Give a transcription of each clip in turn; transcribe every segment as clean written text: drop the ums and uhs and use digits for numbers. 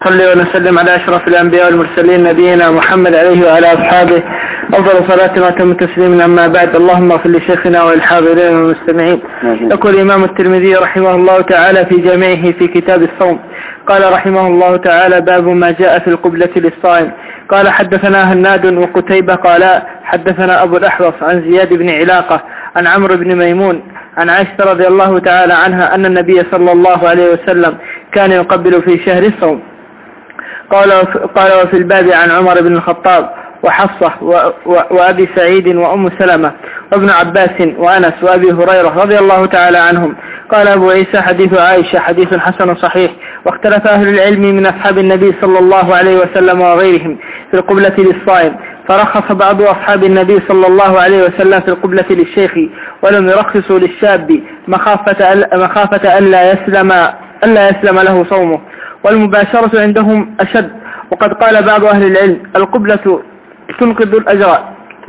صلي ونسلم على أشرف الأنبياء والمرسلين نبينا محمد عليه وعلى أصحابه أفضل صلاة وأتم تسليما. أما بعد، اللهم اغفر لشيخنا وللحاضرين والمستمعين. يقول الإمام الترمذي رحمه الله تعالى في جامعه في كتاب الصوم، قال رحمه الله تعالى: باب ما جاء في القبلة للصائم. قال: حدثنا هناد وقتيبة قال حدثنا أبو الأحوص عن زياد بن علاقة عن عمرو بن ميمون عن عائشة رضي الله تعالى عنها أن النبي صلى الله عليه وسلم كان يقبل في شهر الصوم. قال وفي الباب عن عمر بن الخطاب وحفصة وأبي سعيد وأم سلمة وابن عباس وأنس وأبي هريرة رضي الله تعالى عنهم. قال أبو عيسى: حديث عائشة حديث حسن صحيح. واختلف أهل العلم من أصحاب النبي صلى الله عليه وسلم وغيرهم في القبلة للصائم، فرخص بعض أصحاب النبي صلى الله عليه وسلم في القبلة للشيخ، ولم يرخصوا للشاب مخافة ألا يسلم له صومه، والمباشرة عندهم أشد. وقد قال بعض أهل العلم: القبلة تنقص الأجر،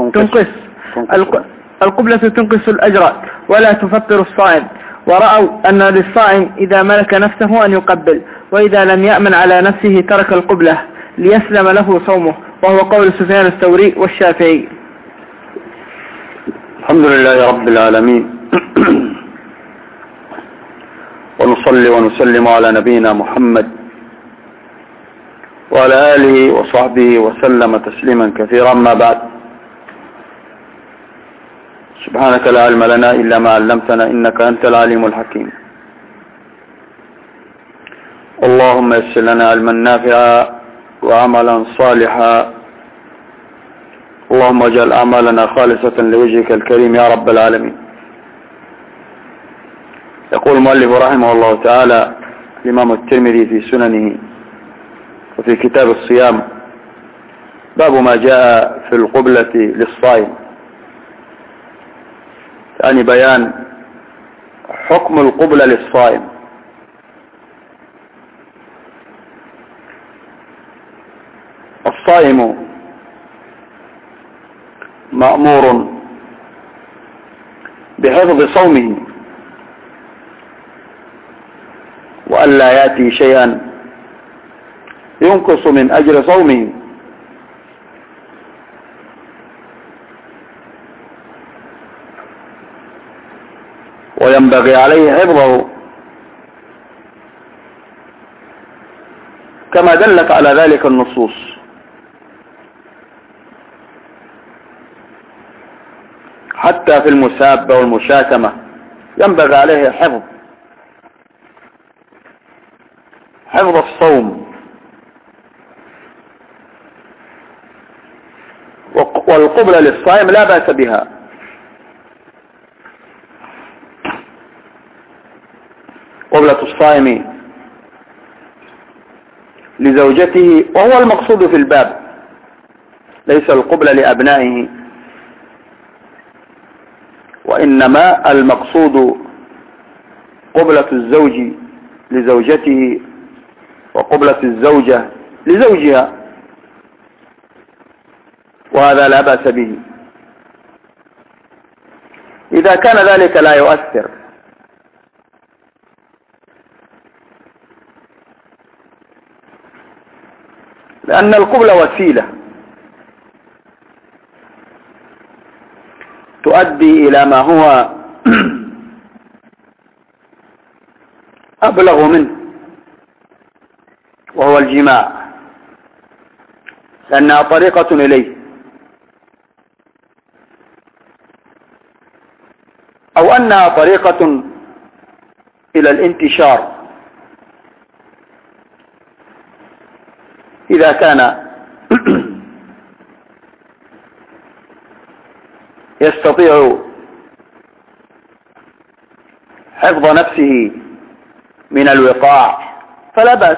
القبلة تنقص الأجر ولا تفطر الصائم. ورأوا أن للصائم إذا ملك نفسه أن يقبل، وإذا لم يأمن على نفسه ترك القبلة ليسلم له صومه، وهو قول سفيان الثوري والشافعي. الحمد لله رب العالمين، ونصلي ونسلم على نبينا محمد وعلى آله وصحبه وسلم تسليما كثيرا. ما بعد، سبحانك لا علم لنا إلا ما علمتنا إنك أنت العليم الحكيم. اللهم يسر لنا علما نافعا وعملا صالحا، اللهم اجعل أعمالنا خالصة لوجهك الكريم يا رب العالمين. يقول المؤلف رحمه الله تعالى الإمام الترمذي في سننه وفي كتاب الصيام: باب ما جاء في القبلة للصائم، يعني بيان حكم القبلة للصائم. الصائم مأمور بحفظ صومه وألا يأتي شيئا ينقص من أجر صومه، وينبغي عليه حفظه كما دلت على ذلك النصوص. حتى في المسابة والمشاتمة ينبغي عليه حفظ الصوم. والقبلة للصائم لا بأس بها، قبلة الصائم لزوجته، وهو المقصود في الباب، ليس القبلة لأبنائه، وإنما المقصود قبلة الزوج لزوجته وقبلة الزوجة لزوجها، وهذا لا بأس به إذا كان ذلك لا يؤثر. لأن القبلة وسيلة تؤدي إلى ما هو أبلغ منه، وهو الجماع، لأنها طريقة إليه، أو أنها طريقة إلى الانتشار إذا كان يستطيع حفظ نفسه من الوقاع فلا بأس،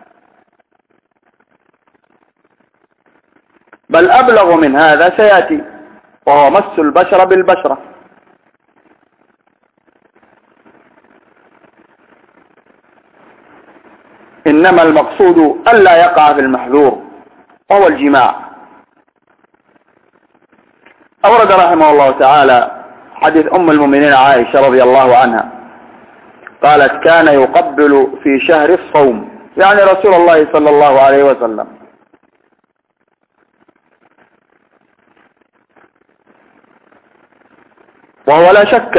بل أبلغ من هذا سيأتي، وهو مس البشرة بالبشرة. إنما المقصود ألا يقع في المحذور وهو الجماع. أورد رحمه الله تعالى حديث أم المؤمنين عائشة رضي الله عنها قالت: كان يقبل في شهر الصوم، يعني رسول الله صلى الله عليه وسلم. وهو لا شك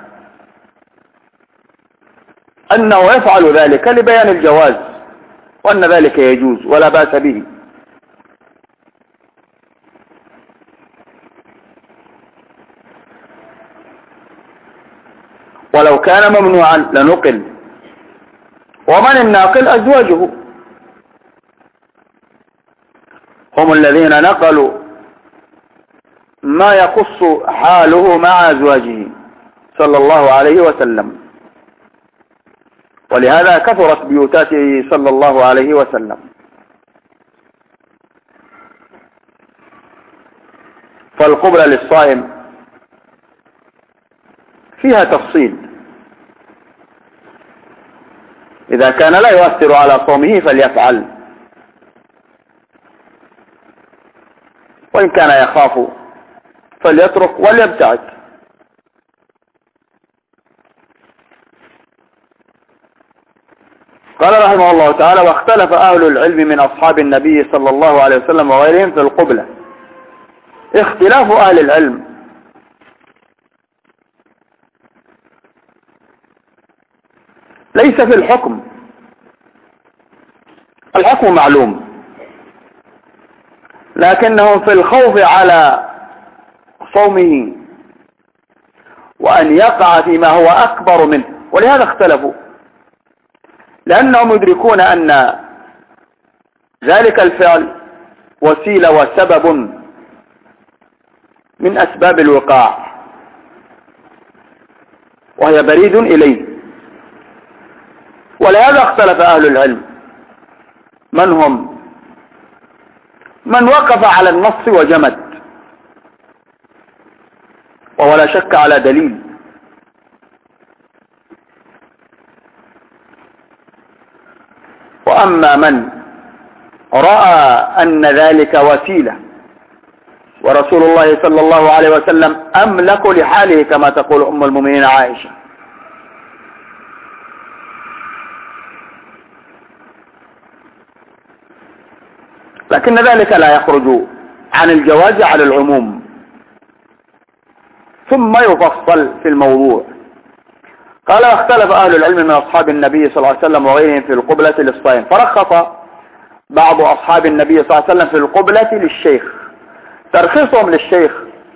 أنه يفعل ذلك لبيان الجواز وأن ذلك يجوز ولا بأس به. ولو كان ممنوعا لنقل. ومن الناقل أزواجه، هم الذين نقلوا ما يقص حاله مع أزواجه صلى الله عليه وسلم، ولهذا كثرت بيوتاته صلى الله عليه وسلم. فالقبلة للصائم فيها تفصيل، إذا كان لا يؤثر على صومه فليفعل، وإن كان يخاف فليترك وليبتعد. قال رحمه الله تعالى: واختلف أهل العلم من أصحاب النبي صلى الله عليه وسلم وغيرهم في القبلة. اختلاف أهل العلم ليس في الحكم، الحكم معلوم، لكنهم في الخوف على صومه وأن يقع فيما هو أكبر منه، ولهذا اختلفوا، لأنهم يدركون أن ذلك الفعل وسيلة وسبب من أسباب الوقاع، وهي بريد إليه. ولهذا اختلف أهل العلم من هم: من وقف على النص وجمد، وهو لا شك على دليل، وأما من رأى أن ذلك وسيلة ورسول الله صلى الله عليه وسلم أملك لحاله كما تقول أم المؤمنين عائشة، لكن ذلك لا يخرج عن الجواز على العموم، ثم يفصل في الموضوع. قال: واختلف أهل العلم من أصحاب النبي صلى الله عليه وسلم وغيرهم في القبلة للصائم، فرخص بعض أصحاب النبي صلى الله عليه وسلم في القبلة للشيخ. ترخيصهم للشيخ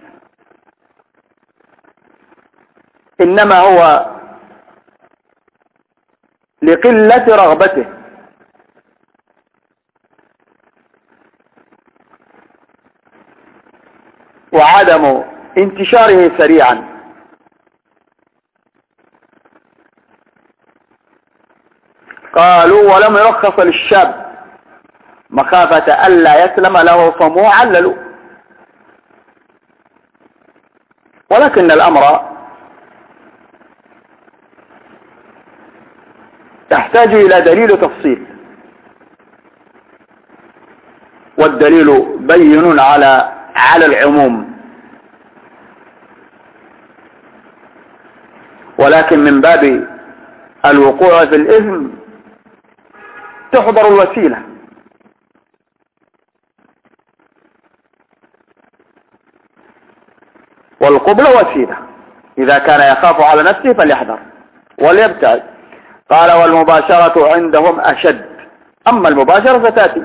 إنما هو لقلة رغبته، وعدم انتشاره سريعا. قالوا: ولم يرخص للشاب مخافة ألا يسلم له صومه، عللوا. ولكن الأمر يحتاج إلى دليل تفصيل، والدليل بين على العموم، ولكن من باب الوقوع في الإثم تحضر الوسيلة. والقبلة وسيلة، إذا كان يخاف على نفسه فليحذر وليبتعد. قال: والمباشرة عندهم أشد. أما المباشرة فتأتي،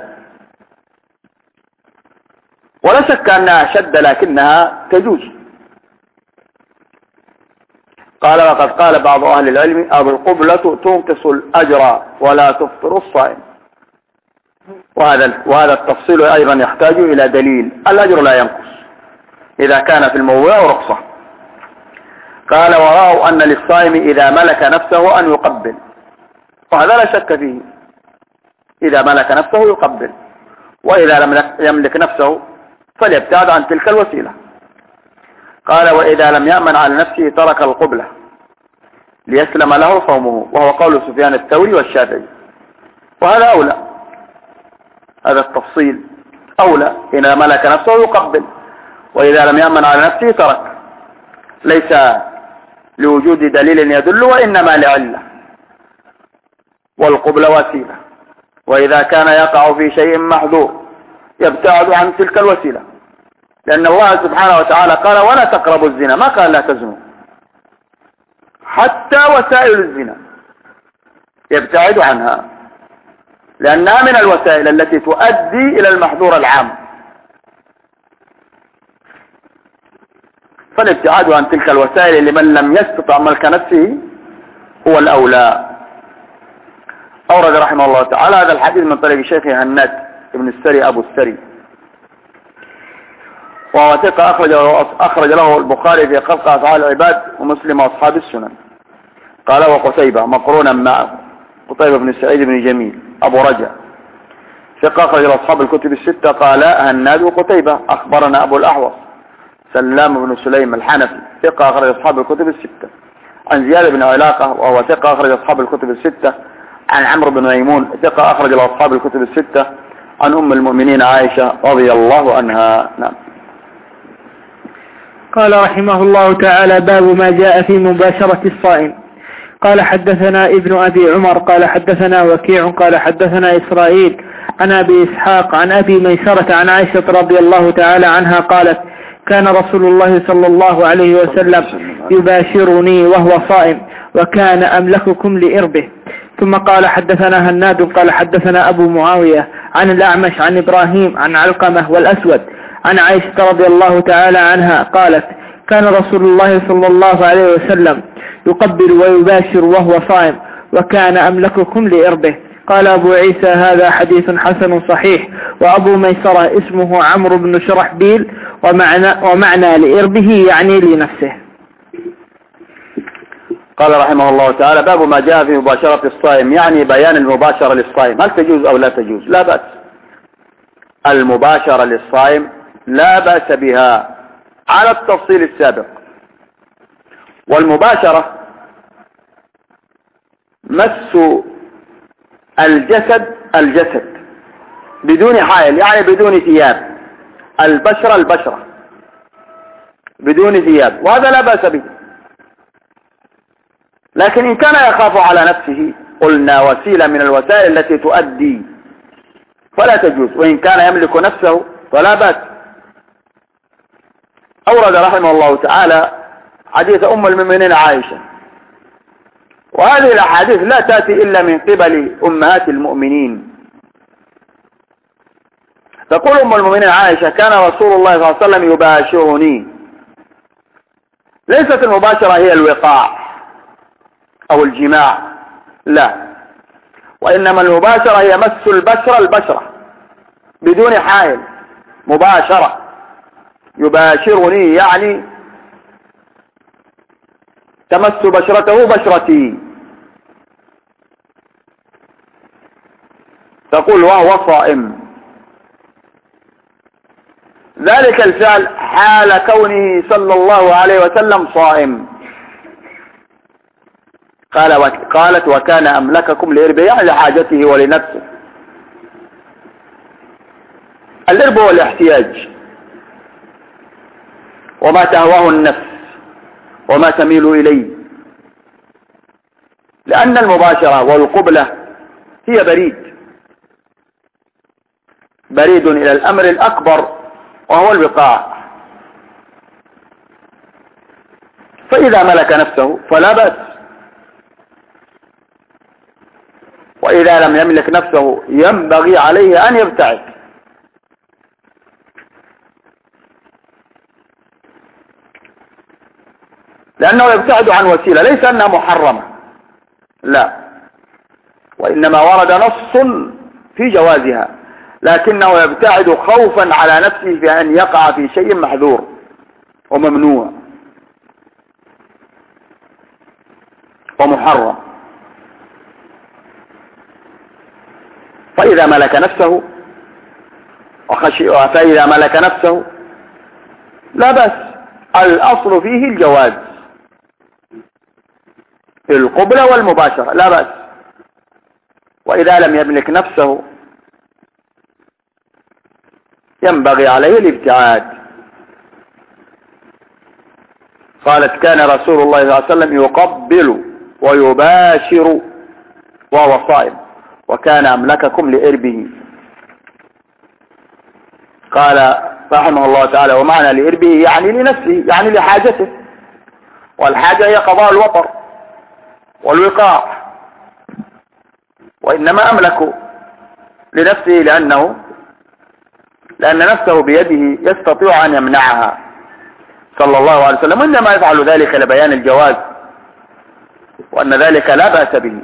ولا شك أنها أشد لكنها تجوز. قال: وقد قال بعض أهل العلم: أو القبلة تنقص الأجر ولا تفطر الصائم. وهذا التفصيل أيضا يحتاج إلى دليل. الأجر لا ينقص إذا كان في الموضوع رخصة. قال: ورأوا أن للصائم إذا ملك نفسه أن يقبل، وهذا لا شك فيه، إذا ملك نفسه يقبل، وإذا لم يملك نفسه فليبتعد عن تلك الوسيلة. قال: وإذا لم يأمن على نفسه ترك القبلة ليسلم له صومه، وهو قول سفيان الثوري والشافعي، وهذا أولى. هذا التفصيل أولى، إذا ملك نفسه يقبل، وإذا لم يأمن على نفسه ترك، ليس لوجود دليل يدل، وإنما لعلة، والقبلة وسيلة. وإذا كان يقع في شيء محظور يبتعد عن تلك الوسيلة، لأن الله سبحانه وتعالى قال ولا تقربوا الزنا، ما قال لا تزنوا، حتى وسائل الزنا يبتعد عنها، لأنها من الوسائل التي تؤدي إلى المحظور العام. فالابتعاد عن تلك الوسائل لمن لم يستطع ملك نفسه هو الأولى. أورد رحمه الله تعالى هذا الحديث من طريق شيخه هناد بن السري أبو السري، وهو ثقة أخرج له البخاري في خلق أفعال العباد ومسلم وأصحاب السنن. قال وقتيبة مقرونا معه، قتيبة بن سعيد بن جميل أبو رجع ثقة أخرج أصحاب الكتب الستة. قال هناد وقتيبة أخبرنا أبو الأحوص سلام بن سليم الحنفي ثقة أخرج أصحاب الكتب الستة، عن زياد بن علاقة وهو ثقة أخرج أصحاب الكتب الستة، عن عمرو بن ميمون ثقة أخرج أصحاب الكتب الستة، عن أم المؤمنين عائشة رضي الله عنها. نعم. قال رحمه الله تعالى باب ما جاء في مباشرة الصائم. قال حدثنا ابن أبي عمر قال حدثنا وكيع قال حدثنا إسرائيل عن أبي إسحاق عن أبي ميسرة عن عائشة رضي الله تعالى عنها قالت كان رسول الله صلى الله عليه وسلم يباشرني وهو صائم وكان أملككم لإربه. ثم قال حدثنا هناد قال حدثنا أبو معاوية عن الأعمش عن إبراهيم عن علقمة والأسود عن عائشة رضي الله تعالى عنها قالت كان رسول الله صلى الله عليه وسلم يقبل ويباشر وهو صائم وكان أملككم لإربه. قال أبو عيسى هذا حديث حسن صحيح، وأبو ميسرة اسمه عمرو بن شرحبيل ومعنى لإربه يعني لنفسه. قال رحمه الله تعالى باب ما جاء في مباشرة الصائم، يعني بيان المباشرة للصائم هل تجوز أو لا تجوز. لا بأس، المباشرة للصائم لا بأس بها على التفصيل السابق. والمباشرة مس الجسد بدون حائل، يعني بدون ثياب، البشرة بدون ثياب، وهذا لا بأس به. لكن إن كان يخاف على نفسه قلنا وسيلة من الوسائل التي تؤدي فلا تجوز، وإن كان يملك نفسه فلا بأس. أورد رحمه الله تعالى حديث أم المؤمنين عائشة، وهذه الأحاديث لا تأتي إلا من قبل أمهات المؤمنين. تقول أم المؤمنين عائشة كان رسول الله صلى الله عليه وسلم يباشرني. ليست المباشرة هي الوقاع أو الجماع، لا، وإنما المباشرة هي مس البشرة بدون حائل، مباشرة. يباشرني يعني تمس بشرته بشرتي. تقول وهو صائم، ذلك الفعل حال كونه صلى الله عليه وسلم صائم. قالت وكان أملككم لإربه، يعني لحاجته ولنفسه. الإرب هو الاحتياج وما تهواه النفس وما تميل إليه، لأن المباشرة والقبلة هي بريد إلى الأمر الأكبر وهو الوقاع. فإذا ملك نفسه فلا بأس، وإذا لم يملك نفسه ينبغي عليه أن يبتعد. لأنه يبتعد عن وسيلة، ليس أنها محرمة، لا، وإنما ورد نص في جوازها، لكنه يبتعد خوفا على نفسه في أن يقع في شيء محذور وممنوع ومحرم. فإذا ملك نفسه لا بأس، الأصل فيه الجواز في القبلة والمباشرة، لا بأس. وإذا لم يملك نفسه ينبغي عليه الابتعاد. قالت كان رسول الله صلى الله عليه وسلم يقبل ويباشر وهو صائم وكان أملككم لإربه. قال رحمه الله تعالى: ومعنى لإربه يعني لنفسه، يعني لحاجته، والحاجة هي قضاء الوطر والوقاع، وإنما أملك لنفسه لأن نفسه بيده يستطيع أن يمنعها صلى الله عليه وسلم، إنما يفعل ذلك لبيان الجواز وأن ذلك لا بأس به.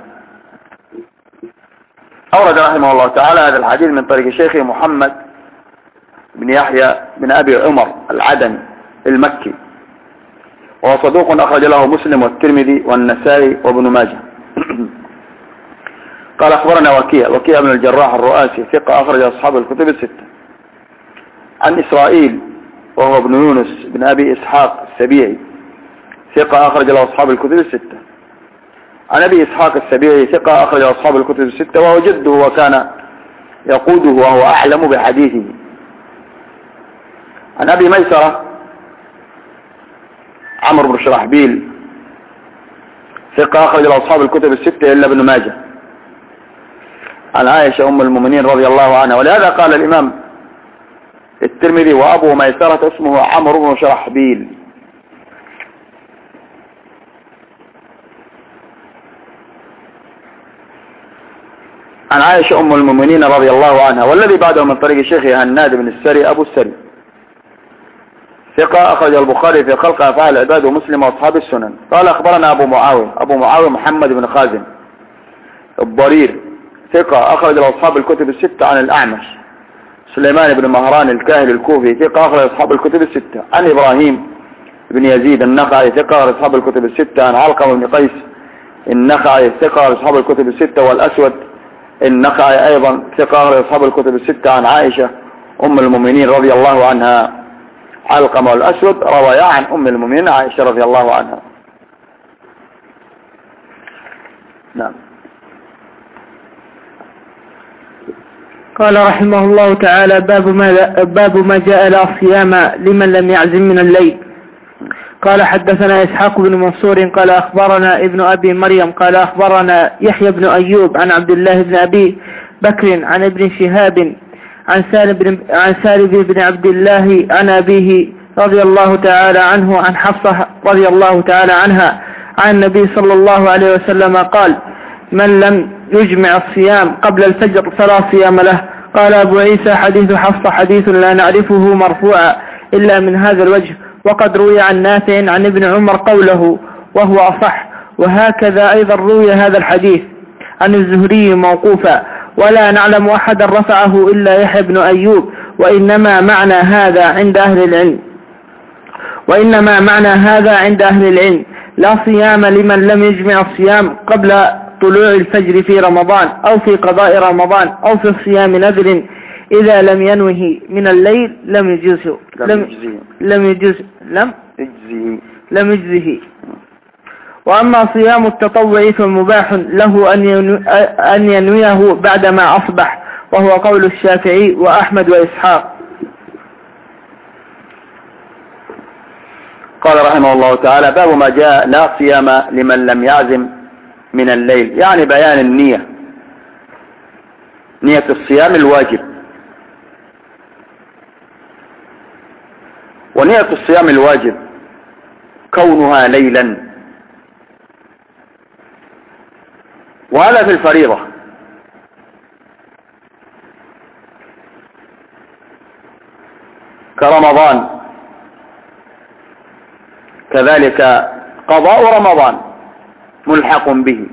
أورد رحمه الله تعالى هذا الحديث من طريق شيخه محمد بن يحيى بن أبي عمر العدني المكي، وهو صدوق أخرج له مسلم والترمذي والنسائي وابن ماجه. قال: أخبرنا وكيع بن الجراح الرؤاسي ثقة أخرج أصحاب الكتب الستة، عن إسرائيل وهو ابن يونس بن أبي إسحاق السبيعي ثقة أخرج له أصحاب الكتب الستة، عن أبي إسحاق السبيعي ثقة أخرج أصحاب الكتب الستة، وهو جده وكان يقوده وهو أعلم بحديثه. عن أبي ميسرة عمرو بن شرحبيل ثقة أخرج له أصحاب الكتب الستة إلا ابن ماجه، عن عائشة أم المؤمنين رضي الله عنها. ولهذا قال الإمام الترمذي: وأبو ميسرة اسمه عمرو بن شرحبيل. عن عائشة أم المؤمنين رضي الله عنها. والذي بعده من طريق شيخه هناد بن السري أبو السري ثقة أخرج البخاري في خلق أفعال العباد ومسلم وأصحاب السنن. قال: أخبرنا أبو معاوية محمد بن خازم الضرير ثقة أخرج أصحاب الكتب الستة، عن الأعمش سليمان بن مهران الكاهل الكوفي ثقة أخرج أصحاب الكتب الستة، عن إبراهيم بن يزيد النخعي ثقة أخرج أصحاب الكتب الستة، عن علقمة بن قيس النخعي ثقة أخرج أصحاب الكتب الستة، والأسود النخعي أيضا ثقة أخرج أصحاب الكتب الستة، عن عائشة أم المؤمنين رضي الله عنها. علقمة والأسود روايا عن أم المؤمنين عائشة رضي الله عنها. نعم. قال رحمه الله تعالى: باب ما جاء لا صيام لمن لم يعزم من الليل. قال: حدثنا إسحاق بن منصور قال أخبرنا ابن أبي مريم قال أخبرنا يحيى بن أيوب عن عبد الله بن أبي بكر عن ابن شهاب عن سالم بن عبد الله عن أبيه رضي الله تعالى عنه عن حفصة رضي الله تعالى عنها عن النبي صلى الله عليه وسلم قال: من لم يجمع الصيام قبل الفجر فلا صيام له. قال أبو عيسى: حديث حفصة حديث لا نعرفه مرفوعا إلا من هذا الوجه، وقد روي عن نافع عن ابن عمر قوله وهو أصح، وهكذا أيضا روي هذا الحديث عن الزهري موقوفا، ولا نعلم أحدا رفعه إلا يحيى بن أيوب. وإنما معنى هذا عند أهل العلم لا صيام لمن لم يجمع الصيام قبل طلوع الفجر في رمضان أو في قضاء رمضان أو في الصيام نذر إذا لم ينوه من الليل لم يجزه. وأما صيام التطوع فمباح له أن ينويه بعدما أصبح، وهو قول الشافعي وأحمد وإسحاق. قال رحمه الله تعالى: باب ما جاء لا صيام لمن لم يعزم من الليل، يعني بيان النية، نية الصيام الواجب. ونية الصيام الواجب كونها ليلا، وهذا في الفريضة، كرمضان، كذلك قضاء رمضان ملحق به،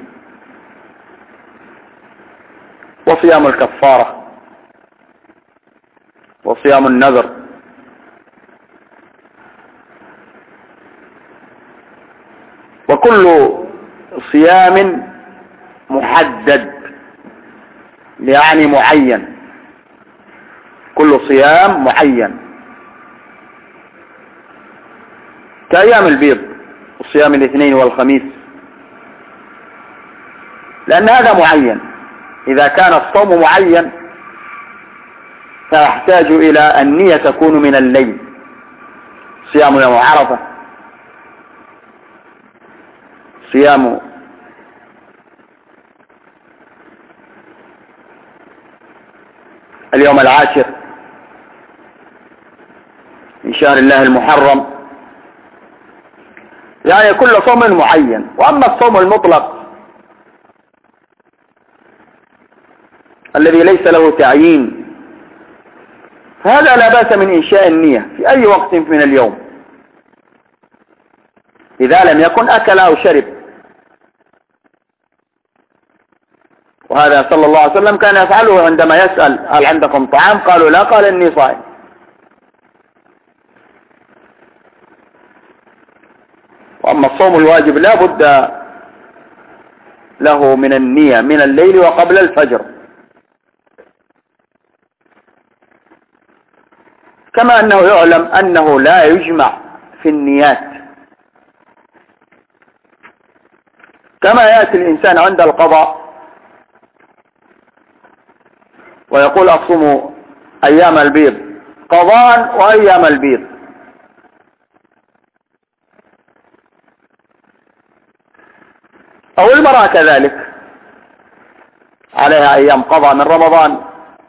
وصيام الكفارة وصيام النذر. وكل صيام محدد، يعني معين، كل صيام معين، كأيام البيض وصيام الاثنين والخميس، لأن هذا معين. إذا كان الصوم معين فيحتاج إلى النية تكون من الليل، صيام يوم عرفة، صيام اليوم العاشر من شهر الله المحرم، يعني كل صوم معين. وأما الصوم المطلق الذي ليس له تعيين فهذا لا بأس من إنشاء النية في أي وقت من اليوم إذا لم يكن أكل أو شرب. وهذا صلى الله عليه وسلم كان يفعله عندما يسأل هل عندكم طعام؟ قالوا لا، قال إني صائم. وأما الصوم الواجب لا بد له من النية من الليل وقبل الفجر، كما أنه يعلم أنه لا يجمع في النيات، كما يأتي الإنسان عند القضاء ويقول أصوم أيام البيض قضاء وأيام البيض، أو المرأة كذلك عليها أيام قضاء من رمضان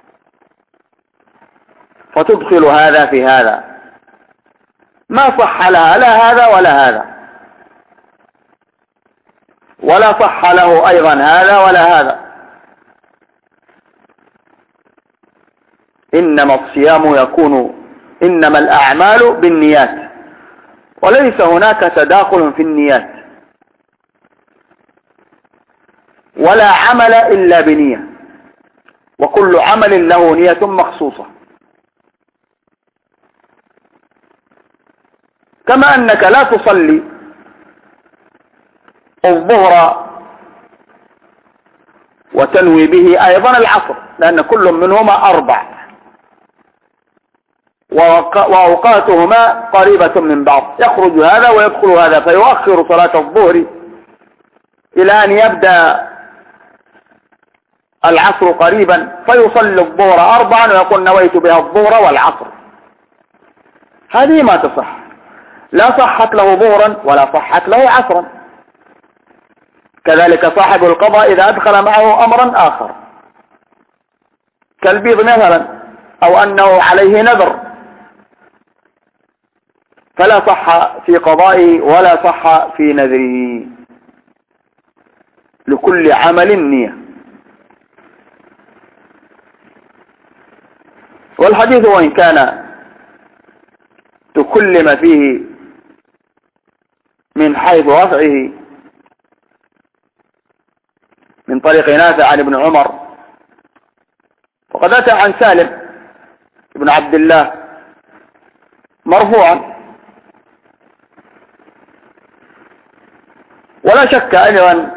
فتدخل هذا في هذا، ما صح لها لا هذا ولا هذا، ولا صح له أيضا هذا ولا هذا. إنما الصيام يكون، إنما الأعمال بالنيات، وليس هناك تداخل في النيات، ولا عمل إلا بنية، وكل عمل له نية مخصوصة. كما أنك لا تصلي الظهر وتنوي به أيضا العصر، لأن كل منهما أربع وأوقاتهما قريبة من بعض، يخرج هذا ويدخل هذا، فيؤخر صلاة الظهر إلى أن يبدأ العصر قريبا فيصلي الظهر 4 ويقول نويت بها الظهر والعصر. هذه ما تصح، لا صحت له ظهرا ولا صحت له عصرا. كذلك صاحب القضاء إذا أدخل معه أمرا آخر كالبيض مثلا، أو أنه عليه نذر، فلا صح في قضائه ولا صح في نذره، لكل عمل نية. والحديث وإن كان تكلم فيه من حيث رفعه من طريق نافع عن ابن عمر، وقد أتى عن سالم بن عبد الله مرفوعا، ولا شك أيضا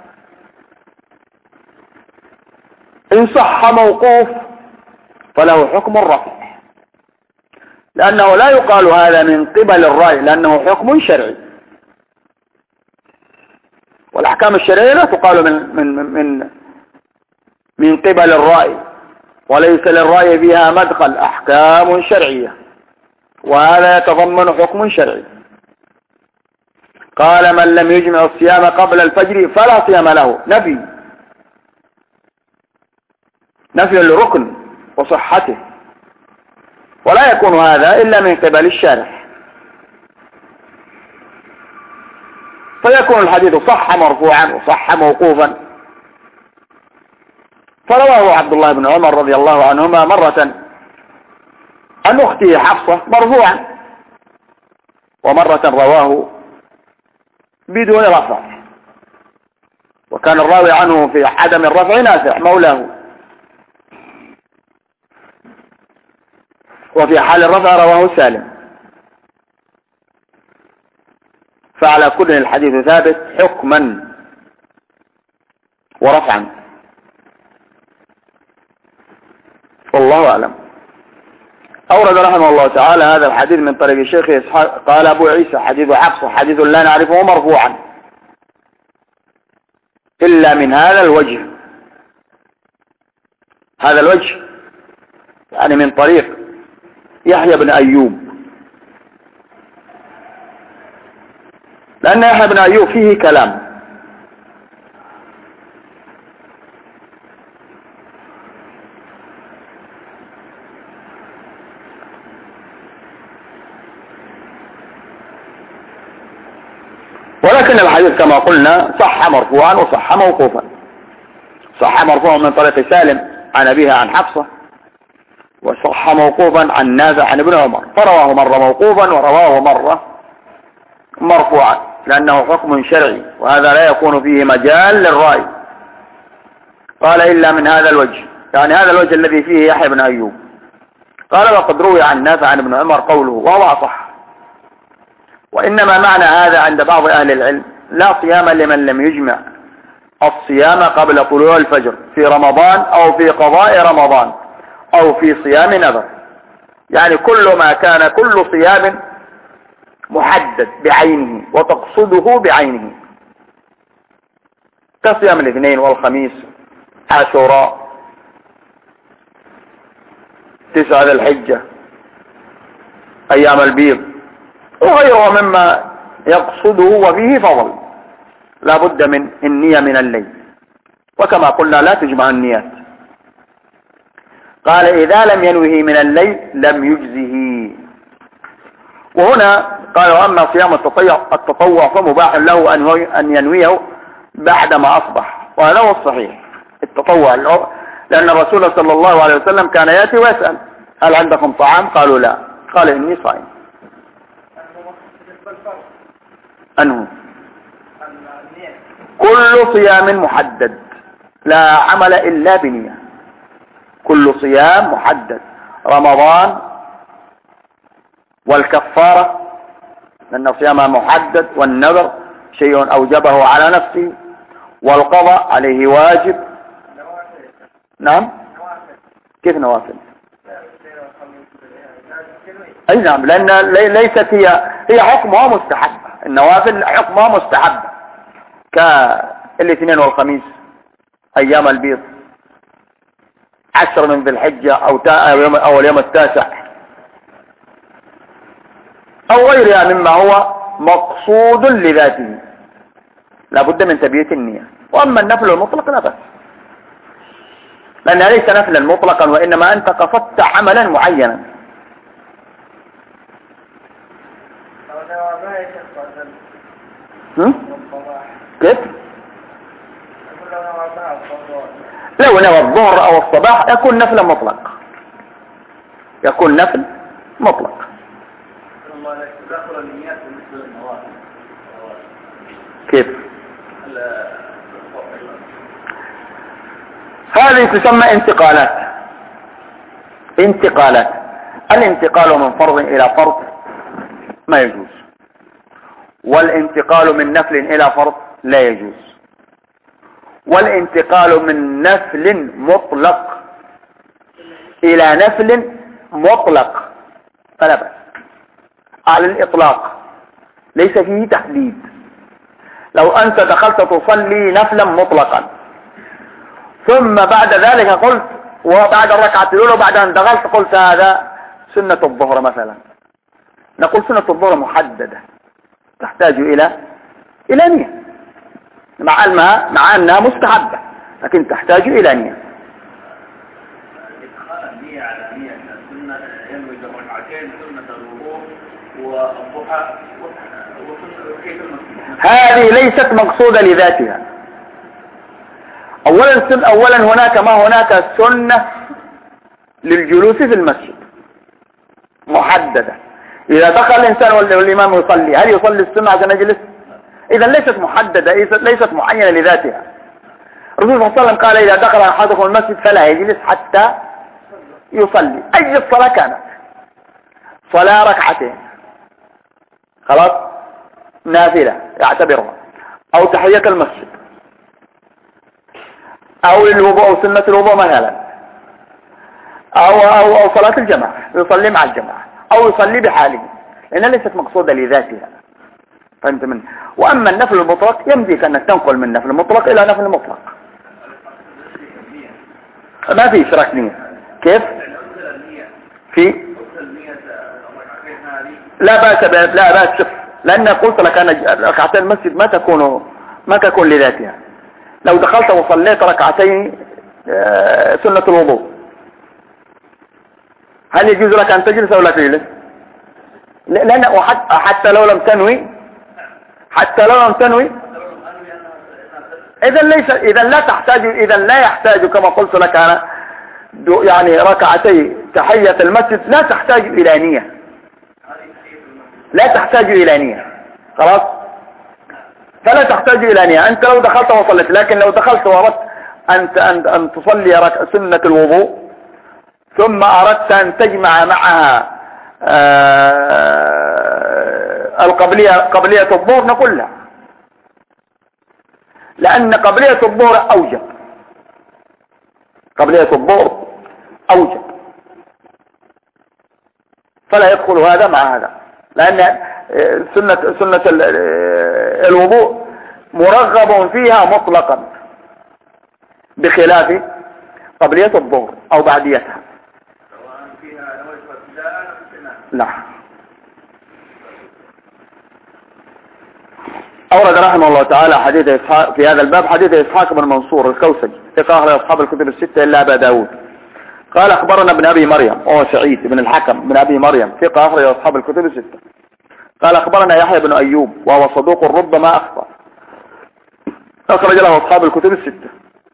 إن صح موقوف فله حكم الرفع، لأنه لا يقال هذا من قبل الرأي، لأنه حكم شرعي، والأحكام الشرعية لا تقال من قبل الرأي، وليس للرأي فيها مدخل، أحكام شرعية، وهذا يتضمن حكم شرعي. قال من لم يجمع الصيام قبل الفجر فلا صيام له، نفي للركن وصحته، ولا يكون هذا إلا من قبل الشارع، فيكون الحديث صح مرفوعا وصح موقوفا. فرواه عبد الله بن عمر رضي الله عنهما مرة عن أخته حفصة مرفوعا، ومرة رواه بدون رفع، وكان الراوي عنه في عدم الرفع نافع مولاه، وفي حال الرفع رواه سالم. فعلى كل الحديث ثابت حكما ورفعا، والله أعلم. أورد رحمه الله تعالى هذا الحديث من طريق الشيخ إسحاق قال أبو عيسى حديث حفص حديث لا نعرفه مرفوعا إلا من هذا الوجه، هذا الوجه يعني من طريق يحيى بن أيوب، لأن يحيى بن أيوب فيه كلام، ولكن الحديث كما قلنا صح مرفوعا وصح موقوفا. صح مرفوعا من طريق سالم عن أبيها عن حفصة، وصح موقوفا عن نافع عن ابن عمر، فرواه مرة موقوفا ورواه مرة مرفوعا، لأنه حكم شرعي وهذا لا يكون فيه مجال للرأي. قال إلا من هذا الوجه، يعني هذا الوجه الذي فيه يحيى بن أيوب. قال وقد روي عن نافع عن ابن عمر قوله وهو أصح. وإنما معنى هذا عند بعض أهل العلم لا صيام لمن لم يجمع الصيام قبل طلوع الفجر في رمضان أو في قضاء رمضان أو في صيام نذر، يعني كل ما كان كل صيام محدد بعينه وتقصده بعينه، كصيام الاثنين والخميس، عاشوراء، 9 ذي الحجة، أيام البيض وغيره مما يقصده وفيه فضل، لا بد من النية من الليل، وكما قلنا لا تجمع النيات. قال إذا لم ينوه من الليل لم يجزه. وهنا قال وأما صيام التطوع فمباح له أن ينويه بعدما أصبح، وهذا هو الصحيح التطوع، لأن الرسول صلى الله عليه وسلم كان يأتي ويسأل هل عندكم طعام؟ قالوا لا، قال إني صائم. أنه كل صيام محدد لا عمل إلا بنية، كل صيام محدد، رمضان والكفارة لأن صيامها محدد، والنذر شيء أوجبه على نفسه، والقضاء عليه واجب. نعم كيف نوافل؟ أي نعم، لأن ليست هي حكمها مستحبة، النوافل حكمها مستحبة كالاثنين والخميس، أيام البيض، 10 من ذي الحجة أو اليوم التاسع أو غيرها مما هو مقصود لذاته، لا بد من تبييت النية. وأما النفل المطلق لا بأس، لأنها ليس نفلا مطلقا، وإنما أنت قصدت عملا معينا. كيف؟ لو نوى الظهر أو الصباح يكون نفلا مطلق، يكون نفل مطلق. كيف؟ هذه تسمى انتقالات. الانتقال من فرض إلى فرض ما يجوز، والانتقال من نفل إلى فرض لا يجوز، والانتقال من نفل مطلق إلى نفل مطلق فلا بأس، على الإطلاق ليس فيه تحديد. لو أنت دخلت تصلي نفلا مطلقا ثم بعد ذلك قلت وبعد الركعة الأولى وبعد أن دخلت قلت هذا سنة الظهر مثلا، نقول سنة الظهر محددة تحتاج إلى نية، مع أنها مستحبة لكن تحتاج إلى نية. النية على نية السنة ينوي الركعتين سنة الوضوء والضحى وكيف المسجد، هذه ليست مقصودة لذاتها. أولا هناك ما هناك سنة للجلوس في المسجد محددة، إذا دخل الإنسان والإمام يصلي هل يصلي السنة عشان يجلس؟ إذا ليست محددة، ليست معينة لذاتها. الرسول صلى الله عليه وسلم قال إذا دخل أحدكم المسجد فلا يجلس حتى يصلي. أي الصلاة كانت، صلاة ركعتين خلاص نافلة يعتبرها، أو تحية المسجد، أو الوضوء أو سنة الوضوء مثلا، أو صلاة الجماعة يصلي مع الجماعة، أو يصلي بحاله، لأنها ليست مقصودة لذاتها. فهمت منه؟ وأما النفل المطلق يمديك أنك تنقل من نفل مطلق إلى نفل مطلق، ما في إشراك نية. كيف؟ في لا بأس شوف، لأن قلت لك أن ركعتين المسجد ما تكون لذاتها. لو دخلت وصليت ركعتين سنة الوضوء هل يجوز لك أن تجلس أو لا تجلس؟ لأن حتى لو لم تنوي حتى لو لم تنوي إذا لا يحتاج كما قلت لك أنا يعني ركعتي تحية المسجد لا تحتاج إلى نية، لا تحتاج إلى نية، خلاص، فلا تحتاج إلى نية. أنت لو دخلت وصلت، لكن لو دخلت وأردت أن تصلي سنة الوضوء ثم أردت أن تجمع معها قبلية الظهر نقول لا، لأن قبلية الظهر أوجب، قبلية الظهر أوجب، فلا يدخل هذا مع هذا، لأن سنة الوضوء مرغب فيها مطلقا بخلاف قبلية الظهر أو بعديتها. لا. أورد رحمه الله تعالى حديث إسحاق في هذا الباب، حديث إسحاق بن منصور الكوسجي ثقة أخرج أصحاب الكتب الستة إلا أبا داود. قال أخبرنا ابن أبي مريم وهو سعيد بن الحكم بن أبي مريم ثقة أخرج أصحاب الكتب الستة. قال أخبرنا يحيى بن أيوب وهو صدوق ربما أخطأ أخرج له أصحاب الكتب الستة.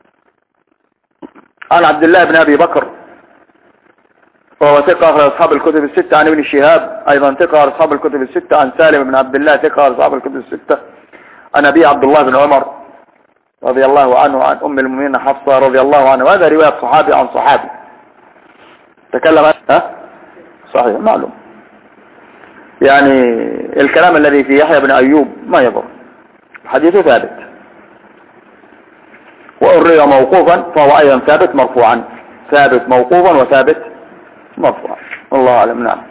عن عبد الله بن أبي بكر وهو ثقة أخرج أصحاب الكتب الستة. عن ابن شهاب أيضا ثقة أصحاب الكتب الستة. عن سالم بن عبد الله ثقة أصحاب الكتب الستة. عن أبي عبد الله بن عمر رضي الله عنه عن أم المؤمنين حفصة رضي الله عنه. وهذا رواية صحابي عن صحابي تكلم صحيح معلوم، يعني الكلام الذي في يحيى بن أيوب ما يضر، حديثه ثابت، وأروي موقوفا فهو أيضا ثابت مرفوعا، ثابت موقوفا وثابت مرفوعا، الله أعلم. نعم.